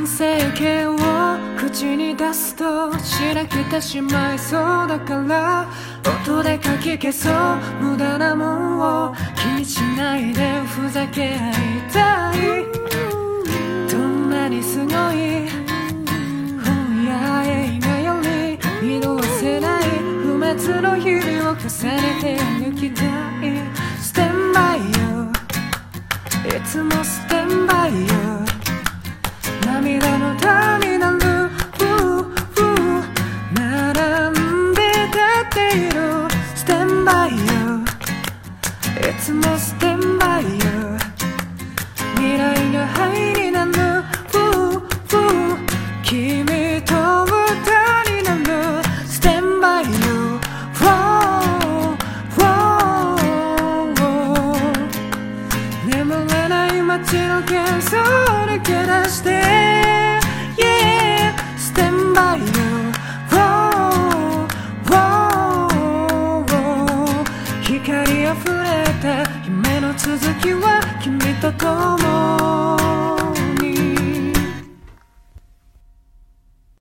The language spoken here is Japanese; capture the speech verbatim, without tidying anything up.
完成形を口に出すとしらけてしまいそうだから音でかき消そう無駄なもんを気にしないでふざけ合いたいどんなにすごい本や映画より見逃せない不滅の日々を重ねて抜きたいステンバイよいつもステンバイよ涙のターミナル並んで立っているステンバイよいつもステンバイよ未来が灰になる君と歌になるステンバイよ眠れない街の喧騒を抜け出して、yeah、ステンバイよ、光あふれた夢の続きは君と共